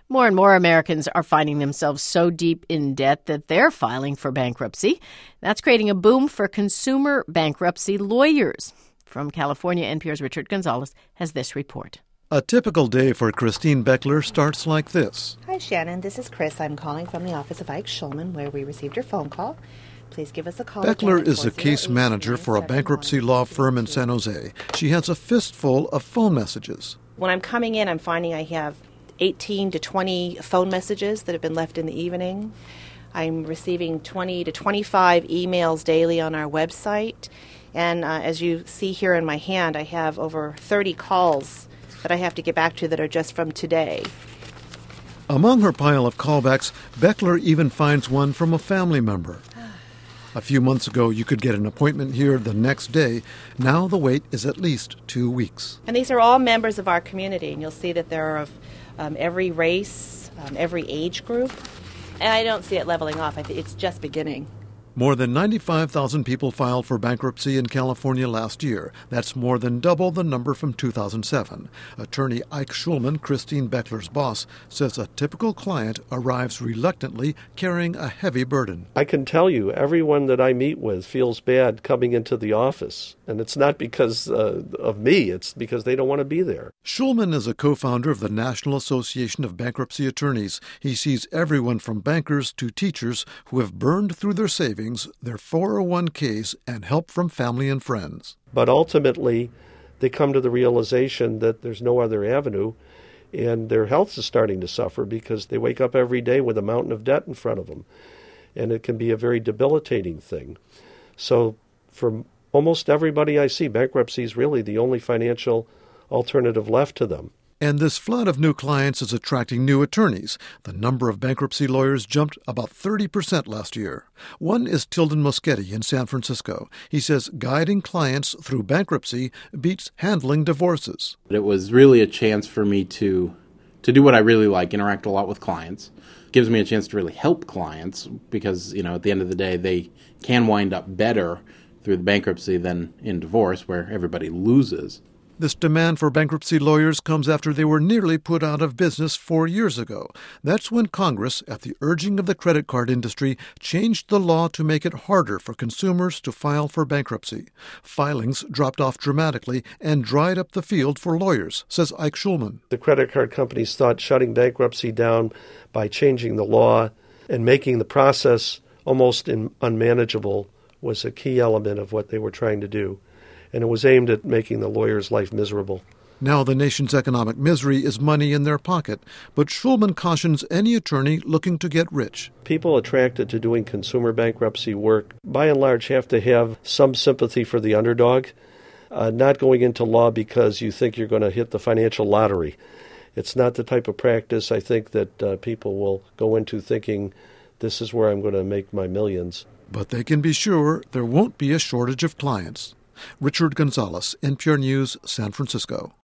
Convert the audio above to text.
More and more Americans are finding themselves so deep in debt that they're filing for bankruptcy. That's creating a boom for consumer bankruptcy lawyers. From California, NPR's Richard Gonzalez has this report. A typical day for Christine Beckler starts like this. Hi, Shannon. This is Chris. I'm calling from the office of Ike Schulman, where we received your phone call. Please give us a call. Beckler is a case manager for a bankruptcy law firm in San Jose. She has a fistful of phone messages. When I'm coming in, I'm finding I have 18 to 20 phone messages that have been left in the evening. I'm receiving 20 to 25 emails daily on our website. And as you see here in my hand, I have over 30 calls that I have to get back to that are just from today. Among her pile of callbacks, Beckler even finds one from a family member. A few months ago, you could get an appointment here the next day. Now the wait is at least 2 weeks. And these are all members of our community, and you'll see that there are of every race, every age group. And I don't see it leveling off. I think it's just beginning. More than 95,000 people filed for bankruptcy in California last year. That's more than double the number from 2007. Attorney Ike Schulman, Christine Beckler's boss, says a typical client arrives reluctantly, carrying a heavy burden. I can tell you, everyone that I meet with feels bad coming into the office. And it's not because of me, it's because they don't want to be there. Schulman is a co-founder of the National Association of Bankruptcy Attorneys. He sees everyone from bankers to teachers who have burned through their savings, their 401ks, and help from family and friends. But ultimately, they come to the realization that there's no other avenue, and their health is starting to suffer because they wake up every day with a mountain of debt in front of them. And it can be a very debilitating thing. So for almost everybody I see, bankruptcy is really the only financial alternative left to them. And this flood of new clients is attracting new attorneys. The number of bankruptcy lawyers jumped about 30% last year. One is Tilden Moschetti in San Francisco. He says guiding clients through bankruptcy beats handling divorces. It was really a chance for me to do what I really like, interact a lot with clients. It gives me a chance to really help clients because, at the end of the day, they can wind up better through the bankruptcy than in divorce, where everybody loses. This demand for bankruptcy lawyers comes after they were nearly put out of business 4 years ago. That's when Congress, at the urging of the credit card industry, changed the law to make it harder for consumers to file for bankruptcy. Filings dropped off dramatically and dried up the field for lawyers, says Ike Schulman. The credit card companies thought shutting bankruptcy down by changing the law and making the process almost unmanageable was a key element of what they were trying to do. And it was aimed at making the lawyer's life miserable. Now the nation's economic misery is money in their pocket, but Schulman cautions any attorney looking to get rich. People attracted to doing consumer bankruptcy work, by and large, have to have some sympathy for the underdog, not going into law because you think you're going to hit the financial lottery. It's not the type of practice I think that people will go into thinking, this is where I'm going to make my millions. But they can be sure there won't be a shortage of clients. Richard Gonzalez, NPR News, San Francisco.